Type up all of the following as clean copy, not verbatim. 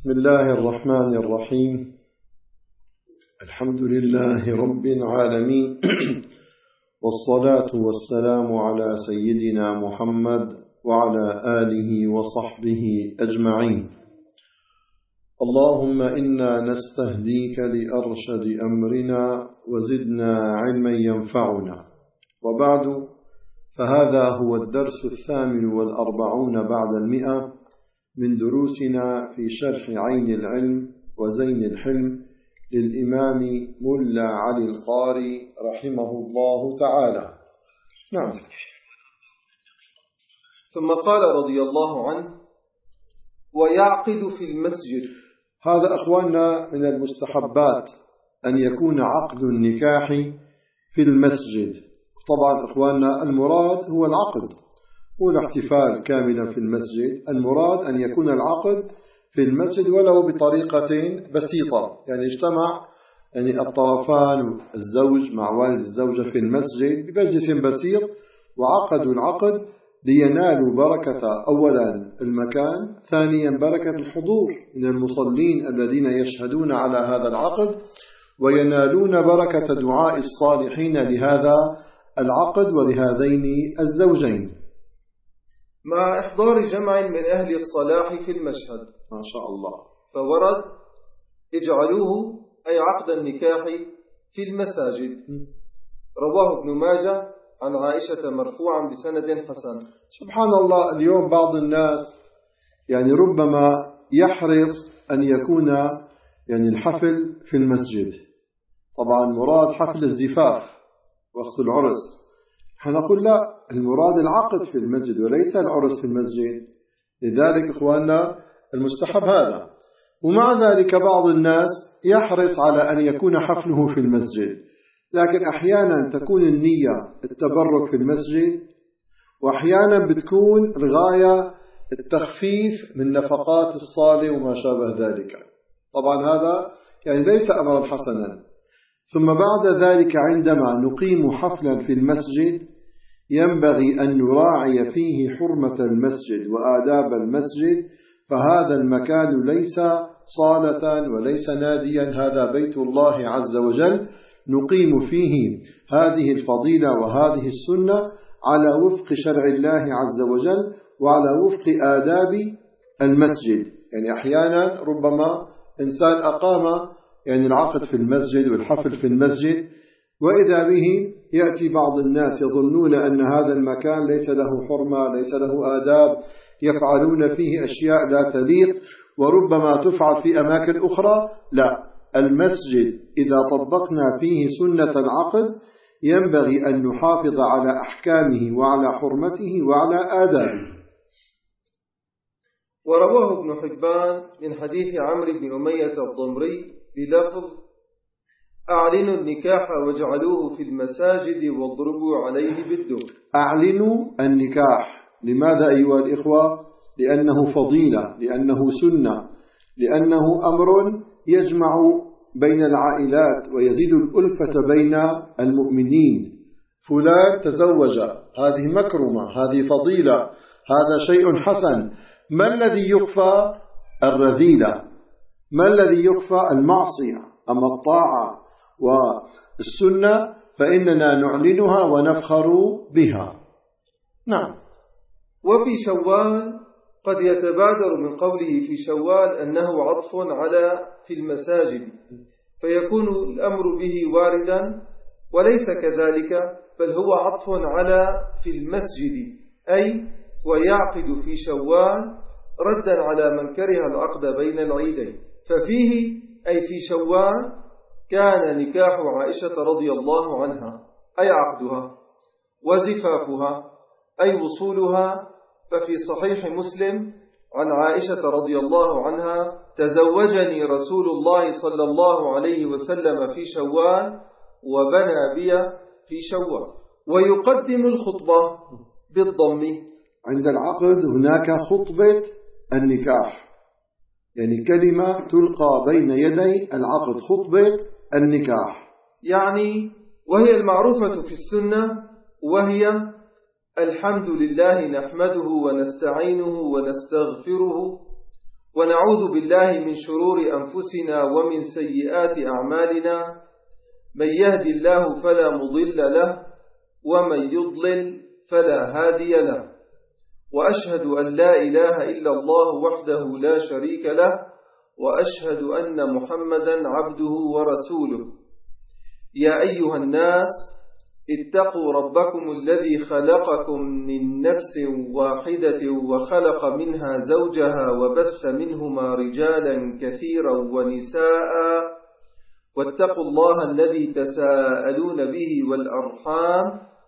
بسم الله الرحمن الرحيم. الحمد لله رب العالمين والصلاة والسلام على سيدنا محمد وعلى آله وصحبه أجمعين. اللهم إنا نستهديك لأرشد أمرنا وزدنا علما ينفعنا. وبعد، فهذا هو الدرس 48 بعد 100 من دروسنا في شرح عين العلم وزين الحلم للإمام ملا علي القاري رحمه الله تعالى. نعم. ثم قال رضي الله عنه: ويعقد في المسجد. هذا أخواننا من المستحبات أن يكون عقد النكاح في المسجد. طبعا أخواننا المراد هو العقد، هو الاحتفال كاملا في المسجد. المراد أن يكون العقد في المسجد ولو بطريقة بسيطة، يعني اجتمع الطرفان، الزوج مع والد الزوجة في المسجد بمجلس بسيط وعقدوا العقد لينالوا بركة أولا المكان، ثانيا بركة الحضور من المصلين الذين يشهدون على هذا العقد، وينالون بركة دعاء الصالحين لهذا العقد ولهذين الزوجين، مع إحضار جمع من أهل الصلاح في المشهد. ما شاء الله. فورد: اجعلوه أي عقد النكاح في المساجد. رواه ابن ماجه عن عائشة مرفوعا بسند حسن. سبحان الله، اليوم بعض الناس ربما يحرص أن يكون الحفل في المسجد. طبعا مراد حفل الزفاف وقت العرس، نقول لا، المراد العقد في المسجد وليس العرس في المسجد. لذلك إخواننا المستحب هذا. ومع ذلك بعض الناس يحرص على أن يكون حفله في المسجد، لكن أحيانا تكون النية التبرك في المسجد، وأحيانا بتكون الغاية التخفيف من نفقات الصالة وما شابه ذلك. طبعا هذا ليس أمرا حسنا. ثم بعد ذلك عندما نقيم حفلا في المسجد ينبغي أن نراعي فيه حرمة المسجد وآداب المسجد، فهذا المكان ليس صالة وليس ناديا، هذا بيت الله عز وجل، نقيم فيه هذه الفضيلة وهذه السنة على وفق شرع الله عز وجل وعلى وفق آداب المسجد. أحيانا ربما إنسان أقام العقد في المسجد والحفل في المسجد، وإذا به يأتي بعض الناس يظنون أن هذا المكان ليس له حرمة، ليس له آداب، يفعلون فيه أشياء لا تليق وربما تفعل في أماكن أخرى. لا، المسجد إذا طبقنا فيه سنة العقد ينبغي أن نحافظ على أحكامه وعلى حرمته وعلى آدابه. ورواه ابن حبان من حديث عمرو بن أمية الضمري بلفظ: أعلنوا النكاح واجعلوه في المساجد واضربوا عليه بالدف. أعلنوا النكاح. لماذا أيها الإخوة؟ لأنه فضيلة، لأنه سنة، لأنه أمر يجمع بين العائلات ويزيد الألفة بين المؤمنين. فلان تزوج، هذه مكرمة، هذه فضيلة، هذا شيء حسن. ما الذي يخفى؟ الرذيلة. ما الذي يخفى؟ المعصية. أما الطاعة والسنة فإننا نعلنها ونفخر بها. نعم. وفي شوال قد يتبادر من قوله في شوال أنه عطف على في المساجد، فيكون الأمر به واردا، وليس كذلك، بل هو عطف على في المسجد، أي ويعقد في شوال ردا على من كره العقد بين العيدين. ففيه أي في شوال كان نكاح عائشة رضي الله عنها، أي عقدها، وزفافها أي وصولها. ففي صحيح مسلم عن عائشة رضي الله عنها: تزوجني رسول الله صلى الله عليه وسلم في شوال وبنى بي في شوال. ويقدم الخطبة بالضم. عند العقد هناك خطبة النكاح، كلمة تلقى بين يدي العقد، خطبة النكاح، وهي المعروفة في السنة، وهي: الحمد لله نحمده ونستعينه ونستغفره ونعوذ بالله من شرور أنفسنا ومن سيئات أعمالنا، من يهدي الله فلا مضل له ومن يضلل فلا هادي له، وأشهد أن لا إله إلا الله وحده لا شريك له، وأشهد أن محمدا عبده ورسوله. يا أيها الناس اتقوا ربكم الذي خلقكم من نفس واحدة وخلق منها زوجها وبث منهما رجالا كثيرا ونساء، واتقوا الله الذي تساءلون به والأرحام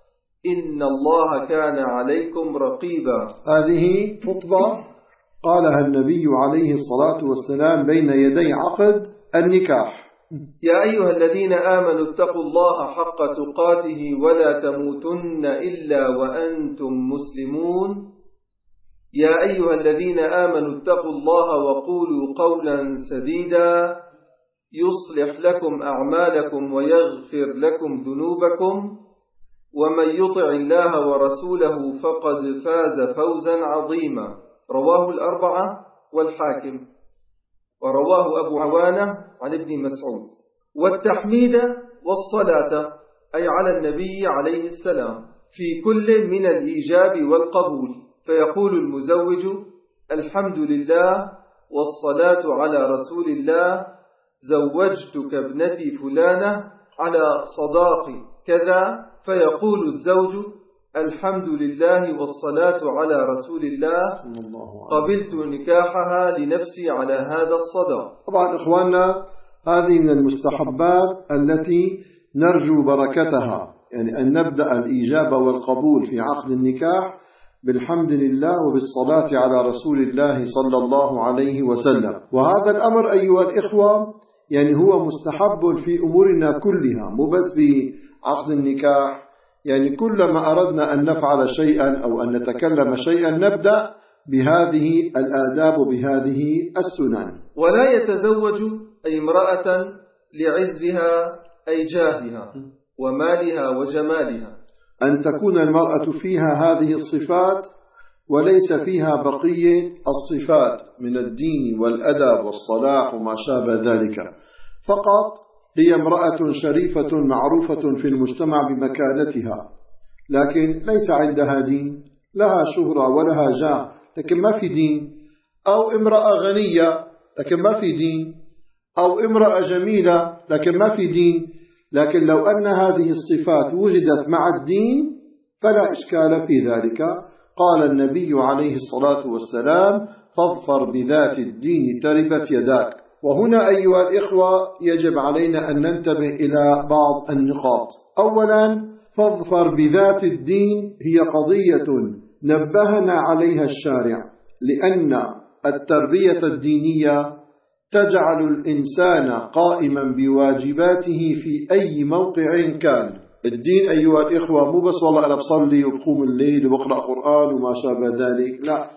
إن الله كان عليكم رقيبا. هذه خطبة قالها النبي عليه الصلاة والسلام بين يدي عقد النكاح. يا أيها الذين آمنوا اتقوا الله حق تقاته ولا تموتن إلا وأنتم مسلمون. يا أيها الذين آمنوا اتقوا الله وقولوا قولا سديدا يصلح لكم أعمالكم ويغفر لكم ذنوبكم، ومن يطع الله ورسوله فقد فاز فوزا عظيما. رواه الأربعة والحاكم، ورواه أبو عوانة عن ابن مسعود. والتحميد والصلاة أي على النبي عليه السلام في كل من الإيجاب والقبول، فيقول المزوج الحمد لله والصلاة على رسول الله، زوجتك ابنتي فلانة على صداق كذا، فيقول الزوج الحمد لله والصلاة على رسول الله، قبلت نكاحها لنفسي على هذا الصداق. طبعا إخواننا، هذه من المستحبات التي نرجو بركتها، يعني أن نبدأ الإجابة والقبول في عقد النكاح بالحمد لله وبالصلاة على رسول الله صلى الله عليه وسلم. وهذا الأمر أيها الإخوة يعني هو مستحب في أمورنا كلها، مو بس بعقد النكاح. يعني كلما أردنا أن نفعل شيئا أو أن نتكلم شيئا نبدأ بهذه الآداب وبهذه السنن. ولا يتزوج أي امرأة لعزها أي جاهها ومالها وجمالها، أن تكون المرأة فيها هذه الصفات وليس فيها بقية الصفات من الدين والأدب والصلاح وما شابه ذلك، فقط هي امرأة شريفة معروفة في المجتمع بمكانتها، لكن ليس عندها دين، لها شهرة ولها جاه لكن ما في دين، أو امرأة غنية لكن ما في دين، أو امرأة جميلة لكن ما في دين. لكن لو أن هذه الصفات وجدت مع الدين فلا إشكال في ذلك. قال النبي عليه الصلاة والسلام فاظفر بذات الدين تربت يداك. وهنا أيها الإخوة يجب علينا أن ننتبه إلى بعض النقاط. أولا، فاظفر بذات الدين هي قضية نبهنا عليها الشارع، لأن التربية الدينية تجعل الإنسان قائما بواجباته في أي موقع كان. الدين أيها الإخوة مو بس والله أنا بصلي وبقوم الليل وبقرأ قرآن وما شابه ذلك، لا،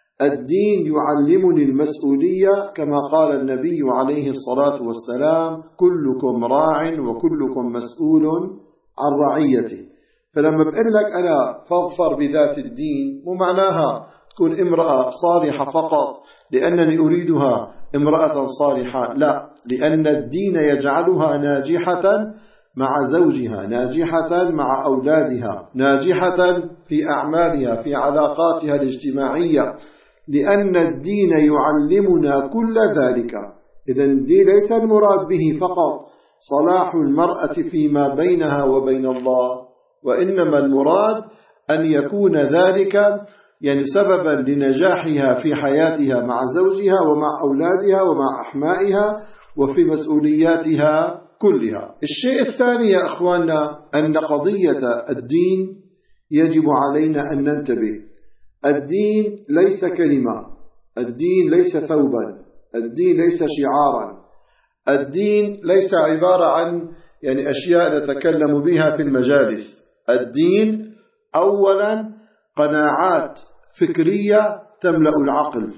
الدين يعلمني المسؤولية كما قال النبي عليه الصلاة والسلام كلكم راع وكلكم مسؤول عن رعيته. فلما بقول لك أنا فاظفر بذات الدين مو معناها تكون امرأة صالحة فقط لأنني أريدها امرأة صالحة، لا، لأن الدين يجعلها ناجحة مع زوجها، ناجحة مع أولادها، ناجحة في أعمالها، في علاقاتها الاجتماعية، لأن الدين يعلمنا كل ذلك. إذن دي ليس المراد به فقط صلاح المرأة فيما بينها وبين الله، وإنما المراد أن يكون ذلك يعني سببا لنجاحها في حياتها مع زوجها ومع أولادها ومع أحمائها وفي مسؤولياتها كلها. الشيء الثاني يا أخواننا أن قضية الدين يجب علينا أن ننتبه. الدين ليس كلمة، الدين ليس ثوبا، الدين ليس شعارا، الدين ليس عبارة عن يعني أشياء نتكلم بها في المجالس. الدين أولا قناعات فكرية تملأ العقل،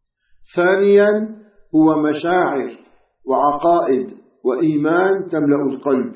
ثانيا هو مشاعر وعقائد وإيمان تملأ القلب،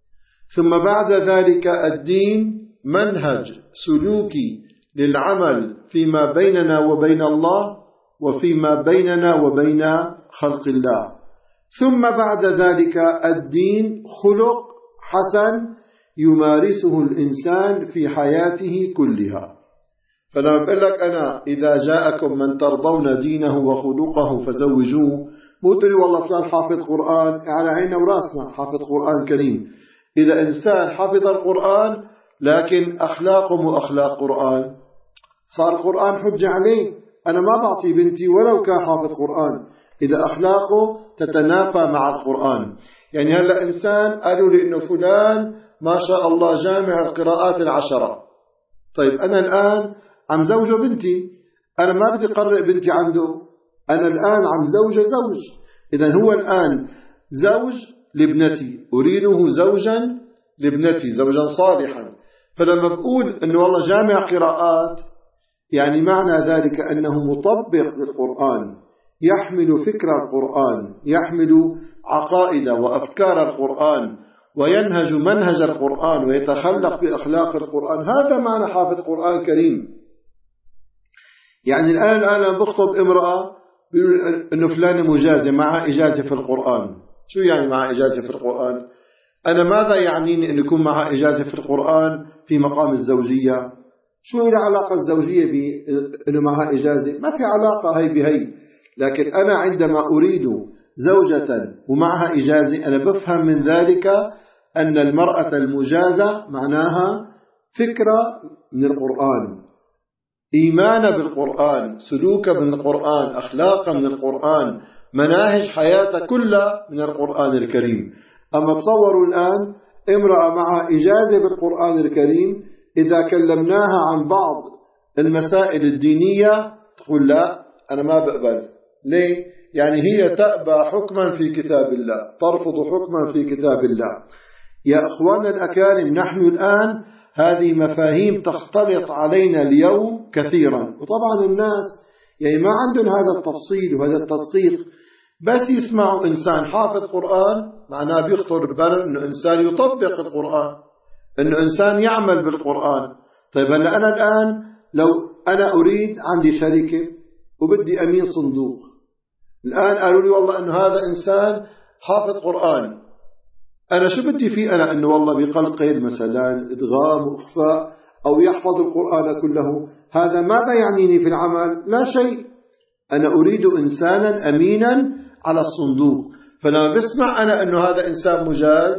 ثم بعد ذلك الدين منهج سلوكي للعمل فيما بيننا وبين الله، وفيما بيننا وبين خلق الله. ثم بعد ذلك الدين خلق حسن يمارسه الإنسان في حياته كلها. فلما بقول لك أنا إذا جاءكم من ترضون دينه وخلقه فزوجوه، مو تقول والله فلان حافظ قرآن، على عيننا وراسنا حافظ قرآن كريم. إذا إنسان حفظ القرآن لكن أخلاقه مو أخلاق قرآن، صار القرآن حجة عليه. أنا ما بعطي بنتي ولو كان حافظ قرآن إذا أخلاقه تتنافى مع القرآن. يعني هلأ إنسان قالوا لي إنه فلان ما شاء الله جامع القراءات 10. طيب أنا الآن عم زوجه بنتي، أنا ما بدي أقرئ بنتي عنده، أنا الآن عم زوجه زوج. إذا هو الآن زوج لابنتي، أريده زوجا لابنتي، زوجا صالحا. فلما بقول أنه والله جامع قراءات، يعني معنى ذلك أنه مطبق للقرآن، يحمل فكر القرآن، يحمل عقائد وأفكار القرآن، وينهج منهج القرآن، ويتخلق بأخلاق القرآن. هذا معنى حافظ قرآن كريم. يعني الآن أنا بخطب امرأة بيقول إنه فلانة مجازة، معها إجازة في القرآن. شو يعني معها إجازة في القرآن؟ أنا ماذا يعنيني أن يكون معها إجازة في القرآن في مقام الزوجية؟ شو هي العلاقة الزوجية بأنه معها إجازة؟ ما في علاقة هي بهي. لكن أنا عندما أريد زوجة ومعها إجازة، أنا بفهم من ذلك أن المرأة المجازة معناها فكرة من القرآن، إيمانا بالقرآن، سلوكا من القرآن، أخلاقا من القرآن، مناهج حياتها كلها من القرآن الكريم. أما تصوروا الآن امرأة معها إجازة بالقرآن الكريم، إذا كلمناها عن بعض المسائل الدينية تقول لا أنا ما بقبل. ليه؟ يعني هي تأبى حكما في كتاب الله، ترفض حكما في كتاب الله. يا أخوانا الأكارم، نحن الآن هذه مفاهيم تختلط علينا اليوم كثيرا، وطبعا الناس يعني ما عندهم هذا التفصيل وهذا التدقيق. بس يسمعوا إنسان حافظ قرآن معناه بيخطر ببال إنه إنسان يطبق القرآن، إنه إنسان يعمل بالقرآن. طيب هلا أنا الآن لو أنا أريد عندي شركة وبدي أمين صندوق، الآن قالوا لي والله إنه هذا إنسان حافظ قرآن، أنا شو بدي فيه؟ أنا إنه والله بيقلقل مثلا إدغام وإخفاء أو يحفظ القرآن كله. هذا ماذا يعنيني في العمل؟ لا شيء. أنا أريد إنسانا أمينا على الصندوق. فلما بسمع أنا إنه هذا إنسان مجاز،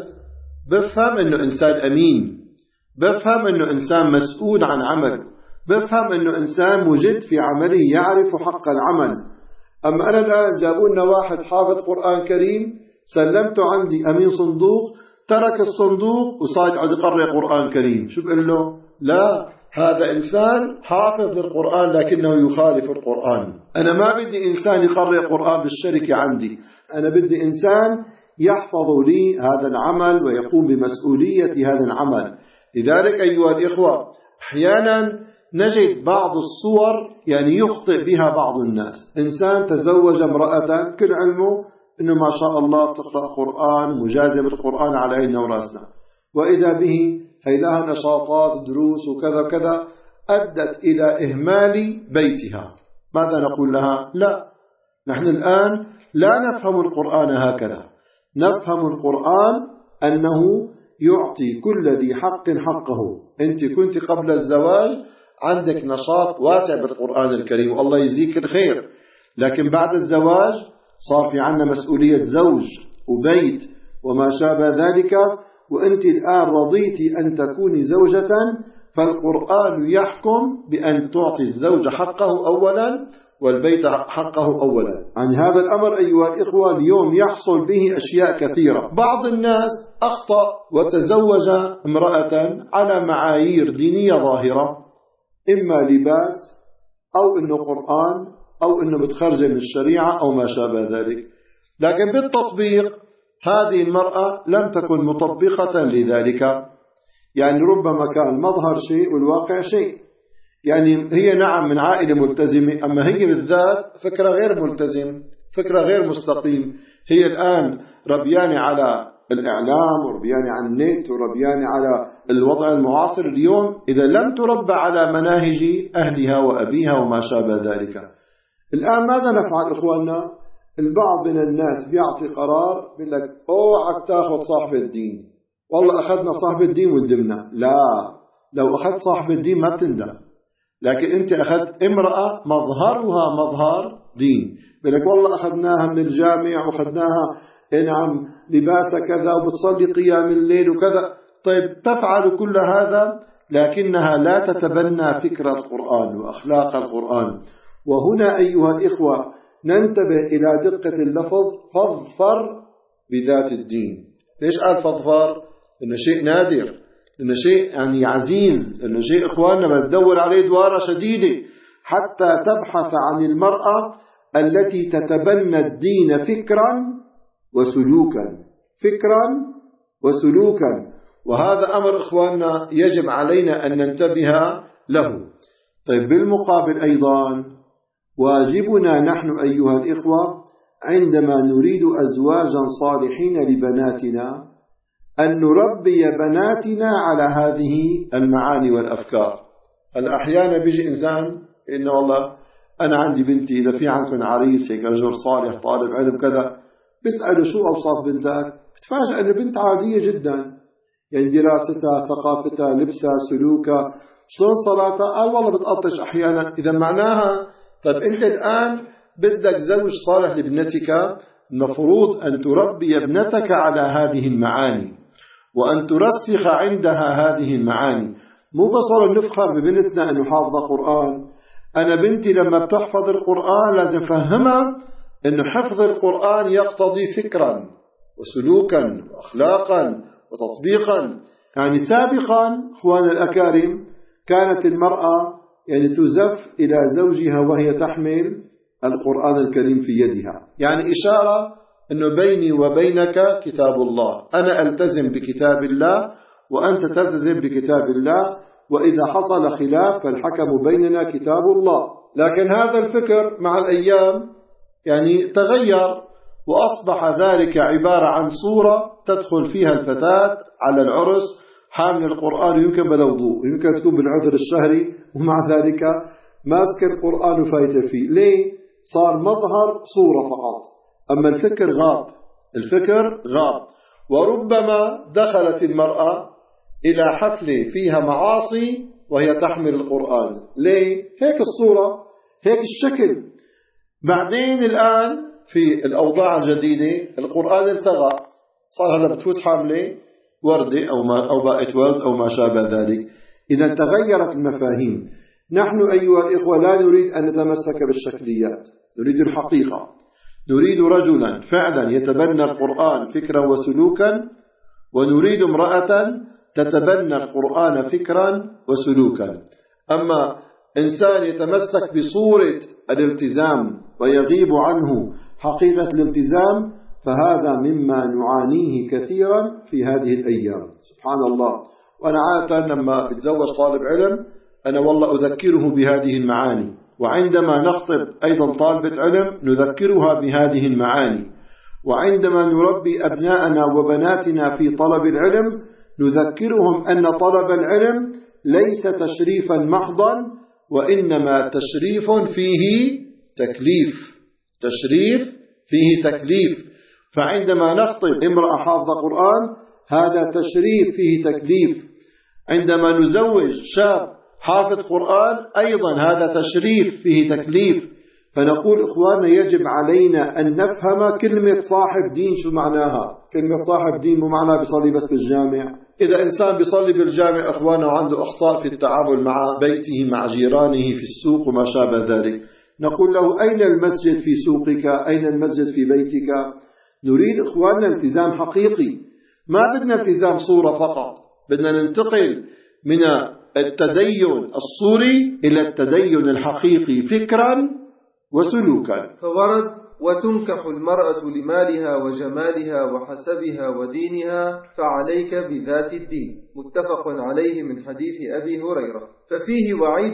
بفهم إنه إنسان أمين، بفهم إنه إنسان مسؤول عن عمل، بفهم إنه إنسان مجد في عمله يعرف حق العمل. أما أنا الآن جابوا لنا واحد حافظ قرآن كريم، سلمته عندي أمين صندوق، ترك الصندوق وصار يقعد يقرأ قرآن كريم، شو بقول له؟ لا، هذا إنسان حافظ للقرآن لكنه يخالف القرآن. أنا ما بدي إنسان يقرأ قرآن بالشركة عندي، أنا بدي إنسان يحفظ لي هذا العمل ويقوم بمسؤولية هذا العمل. لذلك أيها الإخوة، أحيانا نجد بعض الصور يعني يخطئ بها بعض الناس. إنسان تزوج امرأة كل علمه إنه ما شاء الله تقرأ قرآن، مجازة بالقرآن على عيننا وراسنا، وإذا به هي لها نشاطات دروس وكذا كذا أدت إلى إهمال بيتها. ماذا نقول لها؟ لا، نحن الآن لا نفهم القرآن هكذا. نفهم القرآن أنه يعطي كل ذي حق حقه. أنت كنت قبل الزواج عندك نشاط واسع بالقرآن الكريم والله يجزيك الخير، لكن بعد الزواج صار في عنا مسؤولية زوج وبيت وما شابه ذلك، وأنت الآن رضيتي أن تكوني زوجة، فالقرآن يحكم بأن تعطي الزوج حقه أولا والبيت حقه أولا. عن هذا الأمر أيها الإخوة اليوم يحصل به أشياء كثيرة. بعض الناس أخطأ وتزوج امرأة على معايير دينية ظاهرة، إما لباس أو إنه قرآن أو إنه بتخرج من الشريعة أو ما شابه ذلك، لكن بالتطبيق هذه المرأة لم تكن مطبقة لذلك. يعني ربما كان مظهر شيء والواقع شيء. يعني هي نعم من عائلة ملتزمة، أما هي بالذات فكرة غير ملتزم، فكرة غير مستقيم. هي الآن ربيانة على الإعلام وربيانة على النت وربيانة على الوضع المعاصر اليوم. إذا لم تربى على مناهج أهلها وأبيها وما شابه ذلك، الآن ماذا نفعل إخواننا؟ البعض من الناس بيعطي قرار بيقول لك اوعك تاخذ صاحب الدين، والله أخذنا صاحب الدين وندمنا. لا، لو أخذت صاحب الدين ما بتندم، لكن أنت أخذت امرأة مظهرها مظهر دين، بيقول لك والله أخذناها من الجامع وأخذناها نعم لباس كذا وبتصلي قيام الليل وكذا. طيب تفعل كل هذا لكنها لا تتبنى فكر القرآن وأخلاق القرآن. وهنا أيها الإخوة ننتبه إلى دقة اللفظ فاظفر بذات الدين. ليش قال فاظفر؟ إنه شيء نادر، إنه شيء يعني عزيز، إنه شيء إخواننا بتدور عليه دوارة شديدة حتى تبحث عن المرأة التي تتبنى الدين فكرا وسلوكا، فكرا وسلوكا. وهذا أمر إخواننا يجب علينا أن ننتبه له. طيب بالمقابل أيضا واجبنا نحن أيها الإخوة عندما نريد أزواجا صالحين لبناتنا أن نربي بناتنا على هذه المعاني والأفكار. أحيانا بيجي إنسان إنه والله أنا عندي بنتي إذا في عندكم عريس هيك رجل صالح طالب علم كذا، بيسأله شو أوصاف بنتك؟ بتفاجأ أن البنت عادية جدا، يعني دراستها، ثقافتها، لبسها، سلوكها، شلون صلاتها؟ قال والله بتقطش أحيانا. إذا معناها طيب أنت الآن بدك زوج صالح لابنتك، المفروض أن تربي ابنتك على هذه المعاني وأن ترسخ عندها هذه المعاني. مو بصر نفخر ببنتنا أنه حافظة قرآن. أنا بنتي لما بتحفظ القرآن لازم فهمها أنه حفظ القرآن يقتضي فكرا وسلوكا وأخلاقا وتطبيقا. يعني سابقا أخوان الأكارم كانت المرأة يعني تزف إلى زوجها وهي تحمل القرآن الكريم في يدها، يعني إشارة أنه بيني وبينك كتاب الله، أنا ألتزم بكتاب الله وأنت تلتزم بكتاب الله، وإذا حصل خلاف فالحكم بيننا كتاب الله. لكن هذا الفكر مع الأيام يعني تغير وأصبح ذلك عبارة عن صورة تدخل فيها الفتاة على العرس حامل القرآن يمكن بلا وضوء، يمكن تكون بالعذر الشهري ومع ذلك ماسك القرآن وفايته فيه. ليه؟ صار مظهر صورة فقط، أما الفكر غاب، الفكر غاب. وربما دخلت المرأة إلى حفلة فيها معاصي وهي تحمل القرآن. ليه؟ هيك الصورة، هيك الشكل. بعدين الآن في الأوضاع الجديدة القرآن التغى، صار هلا بتفوت حاملة وردة أو بائت ورد أو ما شابه ذلك. إذا تغيرت المفاهيم. نحن أيها الإخوة لا نريد أن نتمسك بالشكليات، نريد الحقيقة. نريد رجلا فعلا يتبنى القرآن فكرا وسلوكا، ونريد امرأة تتبنى القرآن فكرا وسلوكا. أما إنسان يتمسك بصورة الالتزام ويغيب عنه حقيقة الالتزام فهذا مما نعانيه كثيرا في هذه الأيام. سبحان الله. وأنا عادة لما بتزوج طالب علم أنا والله أذكره بهذه المعاني، وعندما نخطب أيضا طالبة علم نذكرها بهذه المعاني، وعندما نربي أبناءنا وبناتنا في طلب العلم نذكرهم أن طلب العلم ليس تشريفا محضا، وإنما تشريف فيه تكليف، تشريف فيه تكليف. فعندما نخطب امرأة حافظة قرآن هذا تشريف فيه تكليف، عندما نزوج شاب حافظ قرآن أيضا هذا تشريف فيه تكليف. فنقول إخواننا يجب علينا أن نفهم كلمة صاحب دين شو معناها. كلمة صاحب دين مو معناها بيصلي بس بالجامع. إذا إنسان بيصلي بالجامع إخواننا وعنده أخطاء في التعامل مع بيته مع جيرانه في السوق وما شابه ذلك، نقول له أين المسجد في سوقك؟ أين المسجد في بيتك؟ نريد إخواننا التزام حقيقي، ما بدنا التزام صورة فقط، بدنا ننتقل من التدين الصوري إلى التدين الحقيقي فكرا وسلوكا. فورد: وتنكح المرأة لمالها وجمالها وحسبها ودينها فعليك بذات الدين. متفق عليه من حديث أبي هريرة. ففيه وعيد،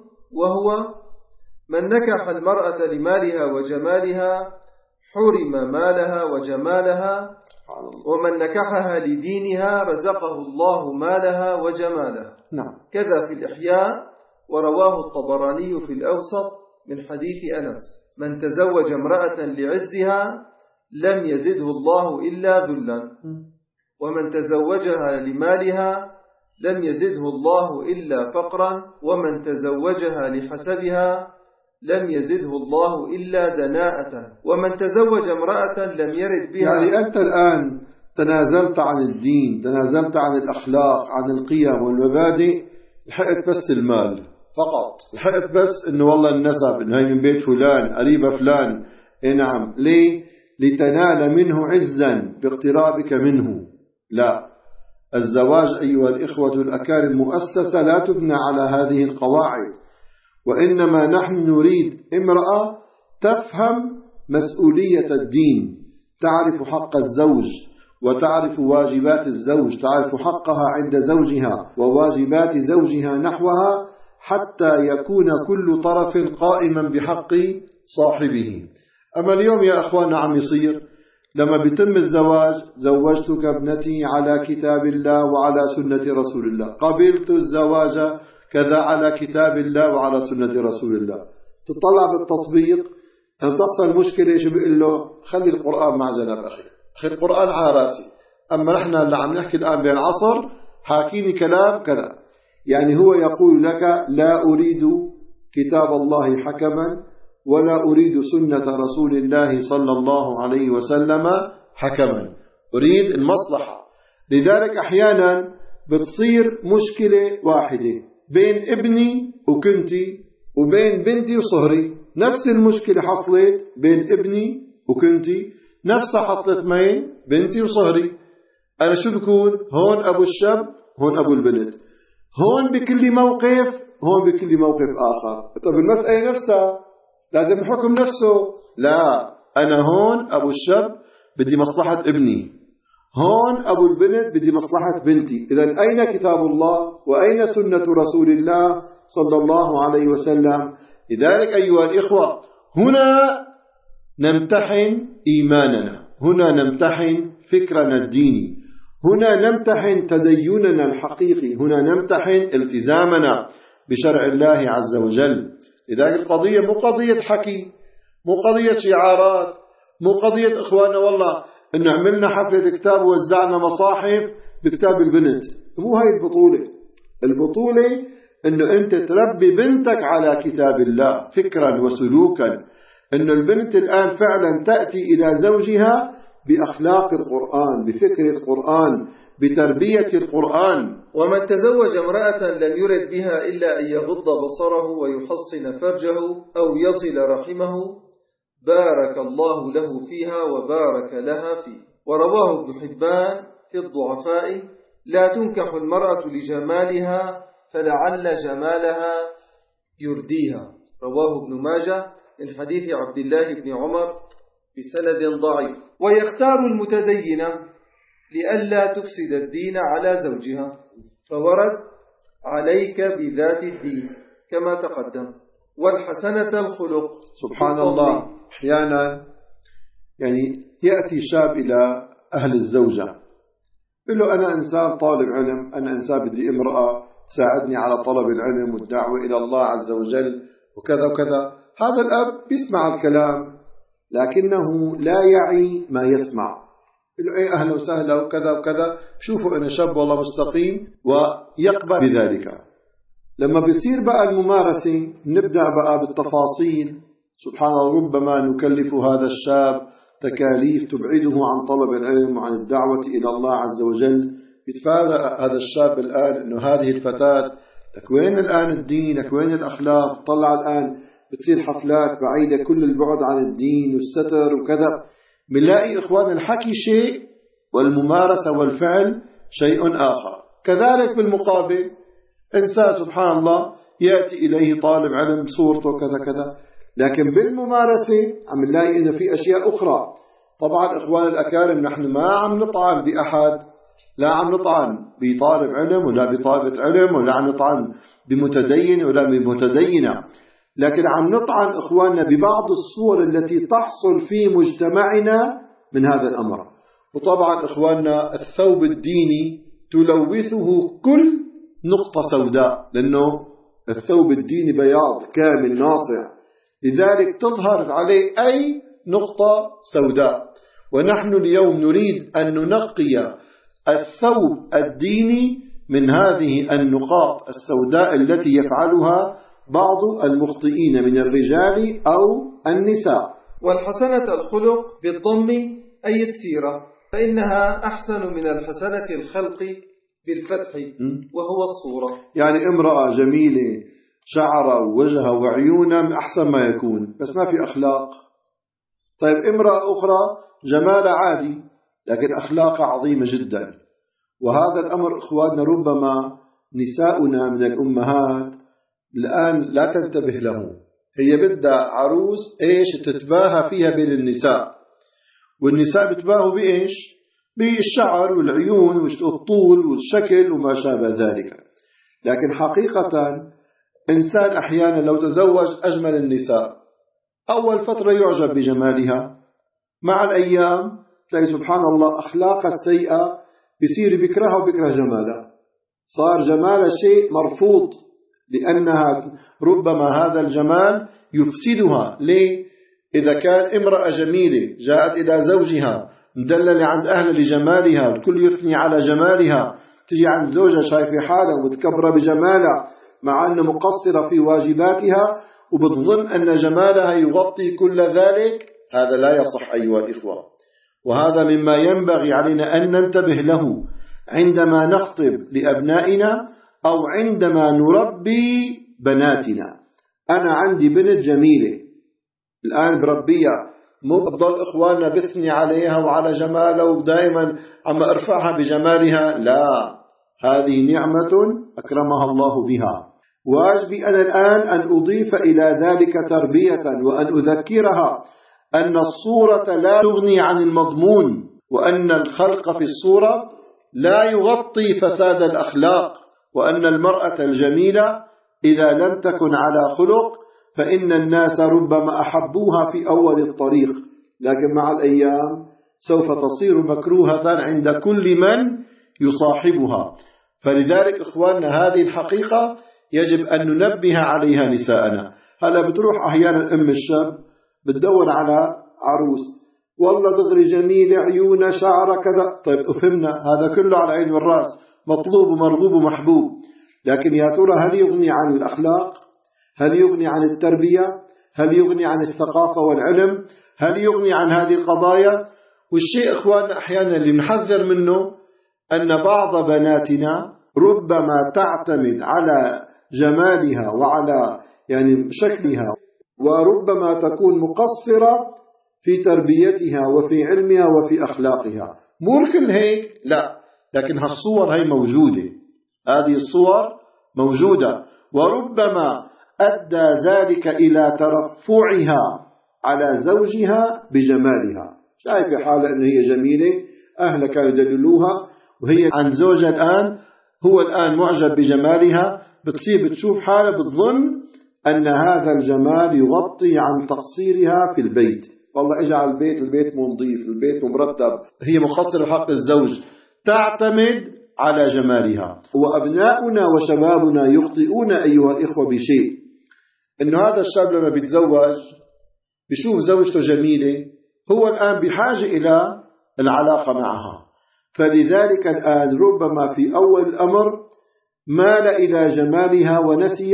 وهو من نكح المرأة لمالها وجمالها حرم مالها وجمالها، ومن نكحها لدينها رزقه الله مالها وجمالها. نعم. كذا في الإحياء، ورواه الطبراني في الأوسط من حديث أنس. من تزوج امرأة لعزها لم يزده الله إلا ذلا، ومن تزوجها لمالها لم يزده الله إلا فقرا، ومن تزوجها لحسبها لم يزده الله إلا دناءة، ومن تزوج امرأة لم يرد بها. يعني أنت الآن تنازلت عن الدين، تنازلت عن الأخلاق، عن القيم والمبادئ، لحقت بس المال فقط، لحقت بس إنه والله النسب، إنه هي من بيت فلان قريبة فلان. إيه نعم، ليه؟ لتنال منه عزا باقترابك منه. لا، الزواج أيها الإخوة الأكارم مؤسسة لا تبنى على هذه القواعد، وإنما نحن نريد امرأة تفهم مسؤولية الدين، تعرف حق الزوج وتعرف واجبات الزوج، تعرف حقها عند زوجها وواجبات زوجها نحوها، حتى يكون كل طرف قائما بحق صاحبه. أما اليوم يا أخواننا عم يصير لما بيتم الزواج: زوجتك ابنتي على كتاب الله وعلى سنة رسول الله، قبلت الزواج كذا على كتاب الله وعلى سنة رسول الله. تطلع بالتطبيق أن تحصل مشكلة، شو بيقول له: خلي القرآن مع جنب أخي القرآن على راسي، أما نحن اللي عم نحكي الآن بين العصر حاكيني كلام كذا. يعني هو يقول لك: لا أريد كتاب الله حكما ولا أريد سنة رسول الله صلى الله عليه وسلم حكما، أريد المصلحة. لذلك أحيانا بتصير مشكلة واحدة بين ابني وكنتي وبين بنتي وصهري، نفس المشكلة حصلت بين ابني وكنتي، نفسها حصلت مين؟ بنتي وصهري. أنا شو بكون؟ هون أبو الشاب، هون أبو البنت، هون بكل موقف، هون بكل موقف آخر. طب المسألة نفسها لازم الحكم نفسه. لا، أنا هون أبو الشاب بدي مصلحة ابني، هون أبو البنت بدي مصلحة بنتي. إذن أين كتاب الله وأين سنة رسول الله صلى الله عليه وسلم؟ لذلك أيها الإخوة هنا نمتحن إيماننا، هنا نمتحن فكرنا الديني، هنا نمتحن تديننا الحقيقي، هنا نمتحن التزامنا بشرع الله عز وجل. لذلك القضية مو قضية حكي، مو قضية شعارات، مو قضية إخواننا والله إنه عملنا حفلة كتاب ووزعنا مصاحف بكتاب البنت. مو هاي البطولة. البطولة إنه أنت تربي بنتك على كتاب الله فكرا وسلوكا، إنه البنت الآن فعلا تأتي إلى زوجها بأخلاق القرآن، بفكر القرآن، بتربية القرآن. ومن تزوج امرأة لم يرد بها إلا أن يغض بصره ويحصن فرجه أو يصل رحمه بارك الله له فيها وبارك لها فيه. ورواه ابن حبان في الضعفاء: لا تنكح المرأة لجمالها فلعل جمالها يرديها. رواه ابن ماجه من حديث عبد الله بن عمر بسند ضعيف. ويختار المتدينة لئلا تفسد الدين على زوجها، فورد: عليك بذات الدين كما تقدم، والحسنة الخلق. سبحان الله. أحيانا يعني يأتي شاب إلى أهل الزوجة يقول له: أنا إنسان طالب علم، أنا إنسان بدي امرأة تساعدني على طلب العلم والدعوة إلى الله عز وجل وكذا وكذا. هذا الأب بيسمع الكلام لكنه لا يعي ما يسمع. يقول له: أهلا وسهلا وكذا وكذا، شوفوا أنا شاب والله مستقيم، ويقبل بذلك. لما بيصير بقى الممارسة نبدأ بقى بالتفاصيل. سبحان الله، ربما نكلف هذا الشاب تكاليف تبعده عن طلب العلم وعن الدعوة إلى الله عز وجل. يتفاجأ هذا الشاب الآن أنه هذه الفتاة لك وين الآن الدين، لك وين الأخلاق. طلع الآن بتصير حفلات بعيدة كل البعد عن الدين والستر وكذا. بنلاقي إخوان الحكي شيء والممارسة والفعل شيء آخر. كذلك بالمقابل إنسان سبحان الله يأتي إليه طالب علم بصورته كذا كذا، لكن بالممارسة عم نلاقي إنه في أشياء أخرى. طبعا إخوان الأكارم نحن ما عم نطعن بأحد، لا عم نطعن بطالب علم ولا بطالبة علم، ولا عم نطعن بمتدين ولا بمتدينة، لكن عم نطعن إخواننا ببعض الصور التي تحصل في مجتمعنا من هذا الأمر. وطبعا إخواننا الثوب الديني تلوثه كل نقطة سوداء، لأنه الثوب الديني بياض كامل ناصع، لذلك تظهر عليه أي نقطة سوداء. ونحن اليوم نريد أن ننقي الثوب الديني من هذه النقاط السوداء التي يفعلها بعض المخطئين من الرجال أو النساء. والحسنة الخلق بالضم أي السيرة، فإنها أحسن من الحسنة الخلق بالفتح وهو الصورة. يعني امرأة جميلة شعرها ووجهها وعيونها من أحسن ما يكون، بس ما في أخلاق. طيب امرأة أخرى جمالها عادي لكن أخلاقها عظيمة جدا. وهذا الأمر إخواننا ربما نساؤنا من الأمهات الآن لا تنتبه له. هي بدها عروس إيش تتباهى فيها بين النساء، والنساء بتباهوا بإيش؟ بالشعر والعيون والطول والشكل وما شابه ذلك. لكن حقيقة إنسان أحيانا لو تزوج أجمل النساء أول فترة يعجب بجمالها، مع الأيام تلاقي سبحان الله أخلاقها السيئة بيصير بكرهها وبكره جمالها، صار جمالها شيء مرفوض لأنها ربما هذا الجمال يفسدها. ليه؟ إذا كان امرأة جميلة جاءت إلى زوجها مدللة عند أهل لجمالها والكل يثني على جمالها، تجي عند زوجها شايفة حالها ومتكبرة بجمالها مع أن مقصرة في واجباتها وبتظن أن جمالها يغطي كل ذلك، هذا لا يصح أيها الإخوة. وهذا مما ينبغي علينا أن ننتبه له عندما نخطب لأبنائنا أو عندما نربي بناتنا. أنا عندي بنت جميلة الآن بربيها، مو بضل إخواننا بثني عليها وعلى جمالها ودائما عم أرفعها بجمالها، لا، هذه نعمة أكرمها الله بها. واجبي أنا الآن أن أضيف إلى ذلك تربية وأن أذكرها أن الصورة لا تغني عن المضمون، وأن الخلق في الصورة لا يغطي فساد الأخلاق، وأن المرأة الجميلة إذا لم تكن على خلق فإن الناس ربما أحبوها في أول الطريق، لكن مع الأيام سوف تصير مكروهة عند كل من يصاحبها. فلذلك إخواننا هذه الحقيقة يجب أن ننبه عليها نساءنا. هلا بتروح أحيانا أم الشاب بتدور على عروس، والله دغري جميلة عيونها شعرها كذا، طيب أفهمنا هذا كله على عين والرأس، مطلوب ومرغوب ومحبوب، لكن يا ترى هل يغني عن الأخلاق؟ هل يغني عن التربية؟ هل يغني عن الثقافة والعلم؟ هل يغني عن هذه القضايا؟ والشيء إخواننا أحيانا اللي نحذر منه أن بعض بناتنا ربما تعتمد على جمالها وعلى يعني شكلها، وربما تكون مقصرة في تربيتها وفي علمها وفي أخلاقها. مو الكل هيك، لا، لكن هالصور هي موجودة، هذه الصور موجودة، وربما أدى ذلك إلى ترفعها على زوجها بجمالها. شايفة حالة أن هي جميلة، أهلها كانوا يدللوها، وهي عن زوجها الآن هو الآن معجب بجمالها، بتصير بتشوف حالة بتظن أن هذا الجمال يغطي عن تقصيرها في البيت. والله اجعل البيت منظيف، البيت مرتب، هي مقصرة حق الزوج، تعتمد على جمالها. وأبناؤنا وشبابنا يخطئون أيها الإخوة بشيء، إنه هذا الشاب لما بيتزوج بيشوف زوجته جميلة، هو الآن بحاجة إلى العلاقة معها، فلذلك الآن ربما في أول الأمر مال إلى جمالها ونسي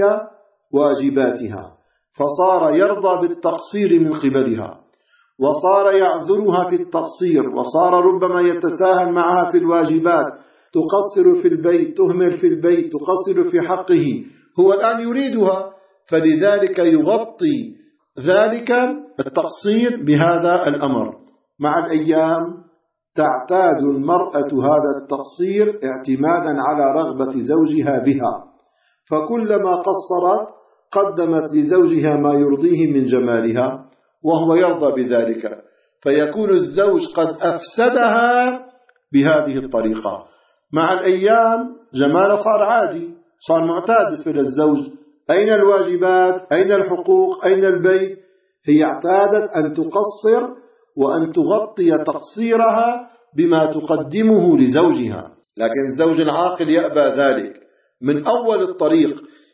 واجباتها، فصار يرضى بالتقصير من قبلها، وصار يعذرها في التقصير، وصار ربما يتساهل معها في الواجبات، تقصر في البيت، تهمل في البيت، تقصر في حقه، هو الآن يريدها، فلذلك يغطي ذلك التقصير بهذا الأمر. مع الأيام تعتاد المرأة هذا التقصير اعتمادا على رغبة زوجها بها، فكلما قصرت قدمت لزوجها ما يرضيه من جمالها وهو يرضى بذلك، فيكون الزوج قد أفسدها بهذه الطريقة. مع الأيام جمالها صار عادي، صار معتاد بالنسبة للزوج، أين الواجبات؟ أين الحقوق؟ أين البيت؟ هي اعتادت أن تقصر وأن تغطي تقصيرها بما تقدمه لزوجها، لكن الزوج العاقل يأبى ذلك من أول الطريق،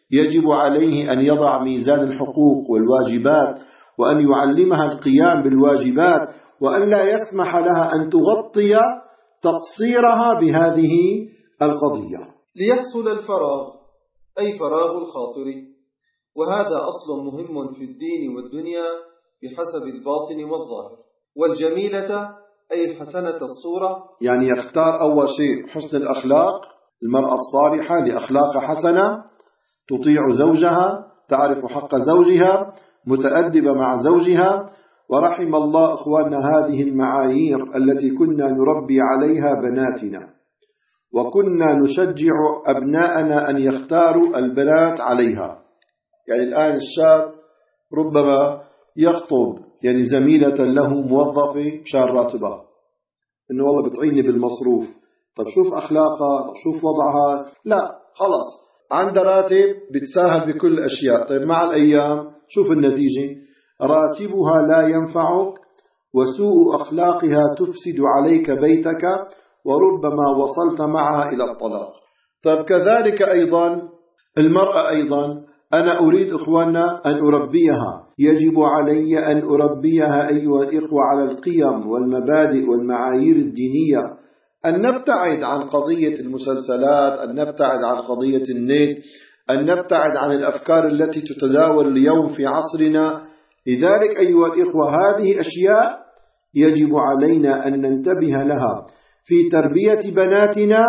يجب عليه أن يضع ميزان الحقوق والواجبات، وأن يعلمها القيام بالواجبات، وأن لا يسمح لها أن تغطي تقصيرها بهذه القضية. ليحصل الفراغ أي فراغ الخاطر، وهذا أصل مهم في الدين والدنيا بحسب الباطن والظاهر. والجميلة أي الحسنة الصورة، يعني يختار أول شيء حسن الأخلاق، المرأة الصالحة لأخلاق حسنة، تطيع زوجها، تعرف حق زوجها، متأدبة مع زوجها. ورحم الله أخواننا هذه المعايير التي كنا نربي عليها بناتنا، وكنا نشجع أبناءنا أن يختاروا البنات عليها. يعني الآن الشاب ربما يخطب يعني زميلة له موظفة مشان راتبها، إنه والله بتعيني بالمصروف، طب شوف أخلاقها، طب شوف وضعها، لا خلص عند راتب بتساهل بكل الأشياء. طيب مع الأيام شوف النتيجة، راتبها لا ينفعك، وسوء أخلاقها تفسد عليك بيتك، وربما وصلت معها إلى الطلاق. طيب كذلك أيضا المرأة أيضا أنا أريد إخواننا أن أربيها، يجب علي أن أربيها أيها الإخوة على القيم والمبادئ والمعايير الدينية، أن نبتعد عن قضية المسلسلات، أن نبتعد عن قضية النت، أن نبتعد عن الأفكار التي تتداول اليوم في عصرنا. لذلك أيها الإخوة هذه أشياء يجب علينا أن ننتبه لها في تربية بناتنا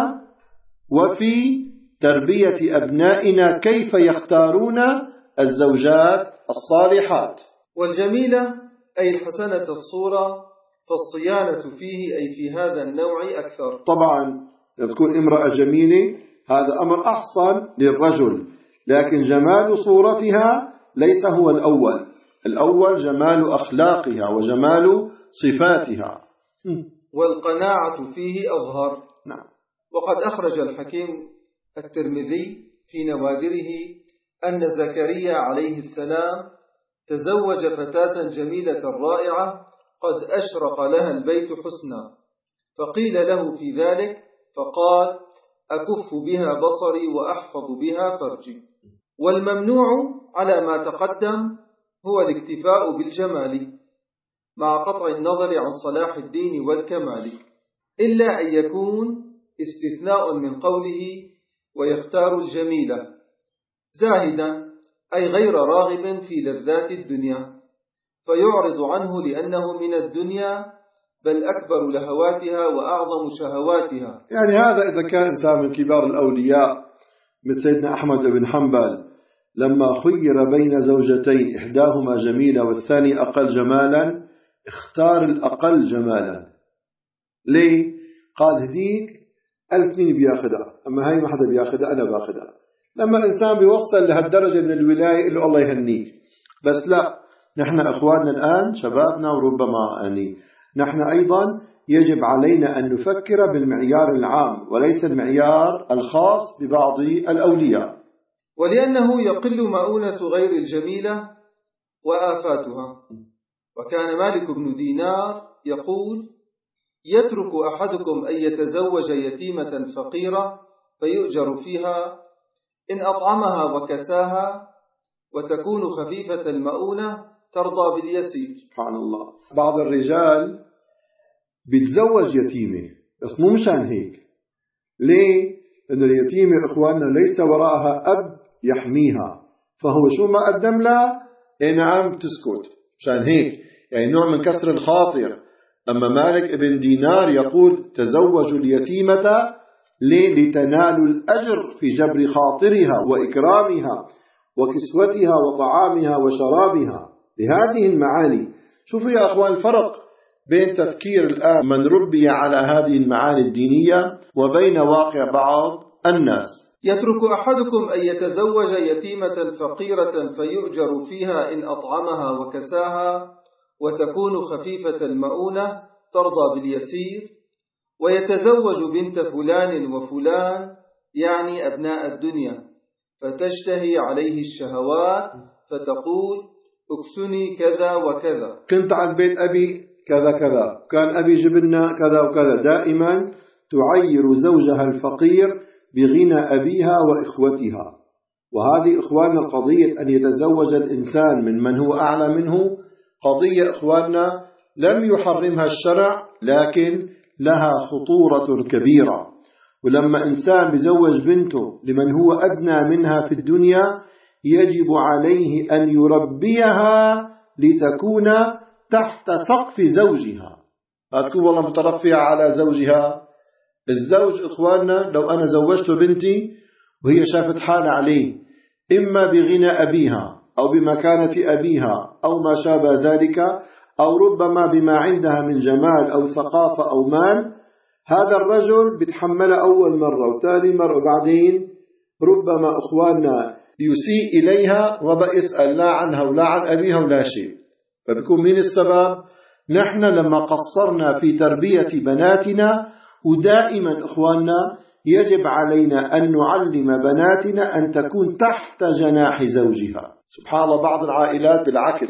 وفي تربية أبنائنا، كيف يختارون الزوجات الصالحات. والجميلة أي الحسنة الصورة، فالصيانة فيه أي في هذا النوع أكثر. طبعا تكون امرأة جميلة هذا أمر أحسن للرجل، لكن جمال صورتها ليس هو الأول، الأول جمال أخلاقها وجمال صفاتها. والقناعة فيه أظهر. نعم. وقد أخرج الحكيم الترمذي في نوادره أن زكريا عليه السلام تزوج فتاة جميلة رائعة قد أشرق لها البيت حسنا، فقيل له في ذلك فقال: أكف بها بصري وأحفظ بها فرجي. والممنوع على ما تقدم هو الاكتفاء بالجمال مع قطع النظر عن صلاح الدين والكمال، إلا أن يكون استثناء من قوله ويختار الجميلة زاهدا أي غير راغب في لذات الدنيا، فيعرض عنه لأنه من الدنيا بل أكبر لهواتها وأعظم شهواتها. يعني هذا إذا كان إنسان من كبار الأولياء مثل سيدنا أحمد بن حنبل لما خير بين زوجتين إحداهما جميلة والثاني أقل جمالا اختار الأقل جمالا. ليه؟ قال هديك 1000 مين بياخدها، أما هاي ما حدا بياخدها، أنا باخدها. لما إنسان بيوصل لهالدرجة من الولاية إله الله يهنيك، بس لا، نحن أخواننا الآن شبابنا وربما يعني نحن أيضا يجب علينا أن نفكر بالمعيار العام وليس المعيار الخاص ببعض الأولياء. ولأنه يقل مؤونة غير الجميلة وآفاتها. وكان مالك بن دينار يقول: يترك أحدكم أن يتزوج يتيمة فقيرة فيؤجر فيها إن أطعمها وكساها، وتكون خفيفة المؤونة ترضى باليسير. سبحان الله. بعض الرجال بيتزوج يتيمة بس مو مشان هيك. ليه؟ لأن اليتيمة إخواننا ليس وراءها أب يحميها، فهو شو ما قدم لها نعم تسكت مشان هيك، يعني نوع من كسر الخاطر. أما مالك ابن دينار يقول تزوجوا اليتيمة لتنالوا الأجر في جبر خاطرها وإكرامها وكسوتها وطعامها وشرابها، لهذه المعاني. شوفوا يا أخوان الفرق بين تفكير الآن من ربي على هذه المعاني الدينية وبين واقع بعض الناس. يترك أحدكم أن يتزوج يتيمة فقيرة فيؤجر فيها إن أطعمها وكساها، وتكون خفيفة المؤونة ترضى باليسير، ويتزوج بنت فلان وفلان يعني أبناء الدنيا، فتشتهي عليه الشهوات فتقول: اكسني كذا وكذا، كنت عند بيت أبي كذا كذا، كان أبي جبنا كذا وكذا. دائما تعير زوجها الفقير بغنى أبيها وإخوتها، وهذه إخواننا القضية أن يتزوج الإنسان من هو أعلى منه قضية إخواننا لم يحرمها الشرع، لكن لها خطورة كبيرة. ولما إنسان بزوج بنته لمن هو أدنى منها في الدنيا يجب عليه أن يربيها لتكون تحت سقف زوجها، هتكون والله مترفعة على زوجها. الزوج إخواننا لو أنا زوجت بنتي وهي شافت حالة عليه إما بغنى أبيها أو بمكانة أبيها أو ما شابه ذلك، أو ربما بما عندها من جمال أو ثقافة أو مال، هذا الرجل بيتحمل أول مرة وثاني مرة، وبعدين ربما إخواننا يسيء إليها وبقى يسأل لا عنها ولا عن أبيها ولا شيء. فبيكون مين السبب؟ نحن لما قصرنا في تربية بناتنا. ودائما إخواننا يجب علينا أن نعلم بناتنا أن تكون تحت جناح زوجها. سبحان الله، بعض العائلات بالعكس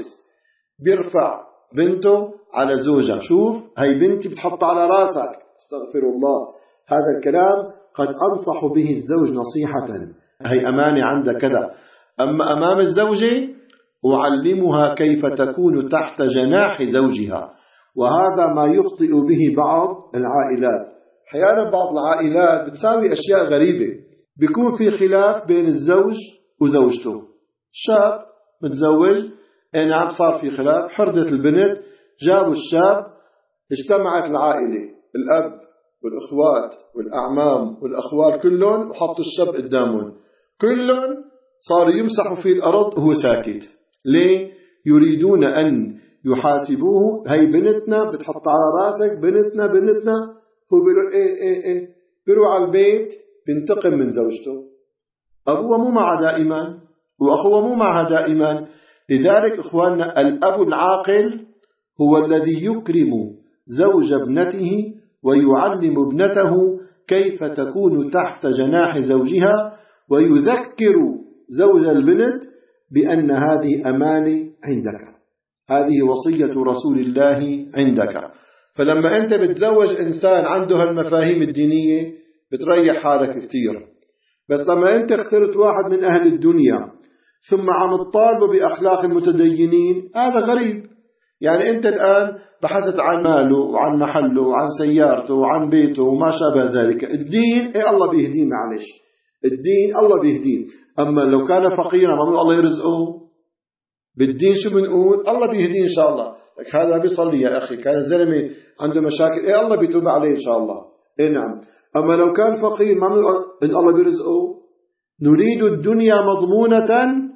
بيرفع بنته على زوجها، شوف هاي بنتي بتحط على راسك، استغفر الله. هذا الكلام قد أنصح به الزوج نصيحة، هاي أمانة عندك كذا. أما أمام الزوجة أعلمها كيف تكون تحت جناح زوجها. وهذا ما يخطئ به بعض العائلات. أحيانا بعض العائلات بتساوي أشياء غريبة، بيكون في خلاف بين الزوج وزوجته، شاب متزوج، نعم صار في خلاف، حردت البنت، جابوا الشاب، اجتمعت العائلة، الأب والأخوات والأعمام والأخوال كلهم، وحطوا الشاب قدامهم، كلهم صاروا يمسحوا في الأرض وهو ساكت. ليه؟ يريدون أن يحاسبوه، هاي بنتنا بتحط على راسك، بنتنا. هو بيقول إيه بيروح على البيت بينتقم من زوجته، أبوه مو معه دائما وأخوه مو معها دائما. لذلك إخواننا الأب العاقل هو الذي يكرم زوج ابنته ويعلم ابنته كيف تكون تحت جناح زوجها، ويذكر زوج البنت بأن هذه أمانة عندك، هذه وصية رسول الله عندك. فلما أنت بتزوج إنسان عنده المفاهيم الدينية بتريح حالك كثير. بس لما أنت اخترت واحد من أهل الدنيا ثم عم تطالبه بأخلاق المتدينين، هذا غريب. يعني أنت الآن بحثت عن ماله وعن محله وعن سيارته وعن بيته وما شابه ذلك. الدين الله بيهديه، معلش، الدين الله بيهديه. أما لو كان فقيرا ما الله يرزقه بالدين، شو بنقول؟ الله بيهديه إن شاء الله. لك هذا بيصلي يا أخي، كان الزلمة عنده مشاكل، الله بيتوب عليه إن شاء الله. نعم. أما لو كان فقير ما إن الله بيرزقه. نريد الدنيا مضمونة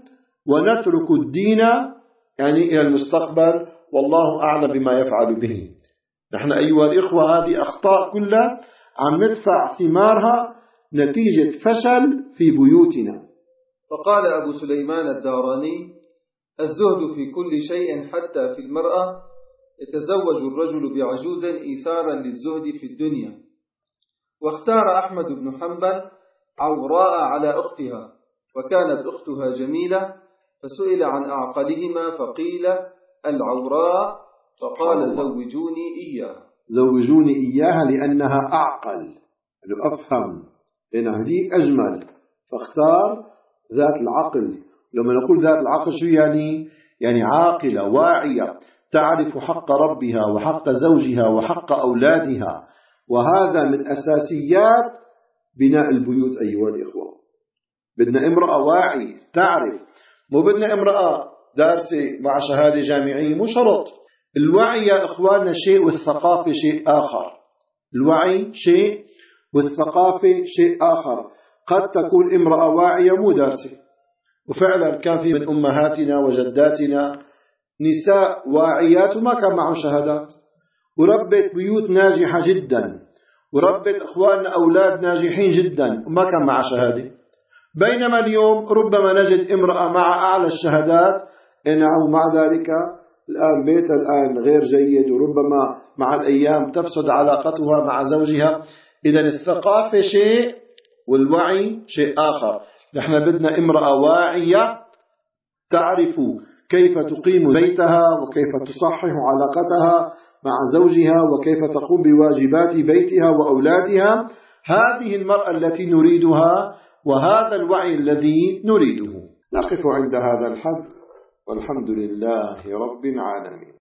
ونترك الدين يعني إلى المستقبل، والله أعلم بما يفعل به. نحن أيها الإخوة هذه أخطاء كلها عم ندفع ثمارها نتيجة فشل في بيوتنا. فقال أبو سليمان الداراني: الزهد في كل شيء حتى في المرأة. يتزوج الرجل بعجوز إيثارا للزهد في الدنيا. واختار أحمد بن حنبل عوراء على أختها، وكانت أختها جميلة، فسئل عن أعقلهما فقيل العوراء، فقال زوجوني إياها. زوجوني إياها لأنها أعقل، أفهم، لأن هذه أجمل، فاختار ذات العقل. لما نقول ذات العقل شو يعني؟ يعني عاقلة واعية تعرف حق ربها وحق زوجها وحق أولادها. وهذا من أساسيات بناء البيوت أيها الإخوة. بدنا امرأة واعي تعرف، مو بدنا امرأة دارسة مع شهادة جامعية، مو شرط. الوعي يا إخواننا شيء والثقافة شيء آخر. الوعي شيء والثقافة شيء آخر. قد تكون امرأة واعية مو دارسة، وفعلا كان في من أمهاتنا وجداتنا نساء واعيات وما كان معهم شهادات، وربت بيوت ناجحة جدا، وربت إخواننا أولاد ناجحين جدا وما كان معها شهادة. بينما اليوم ربما نجد امرأة مع أعلى الشهادات ومع ذلك الآن بيتها الآن غير جيد، وربما مع الأيام تفسد علاقتها مع زوجها. إذن الثقافة شيء والوعي شيء آخر. نحن بدنا امرأة واعية تعرف كيف تقيم بيتها وكيف تصحح علاقتها مع زوجها وكيف تقوم بواجبات بيتها وأولادها. هذه المرأة التي نريدها وهذا الوعي الذي نريده. نقف عند هذا الحد، والحمد لله رب العالمين.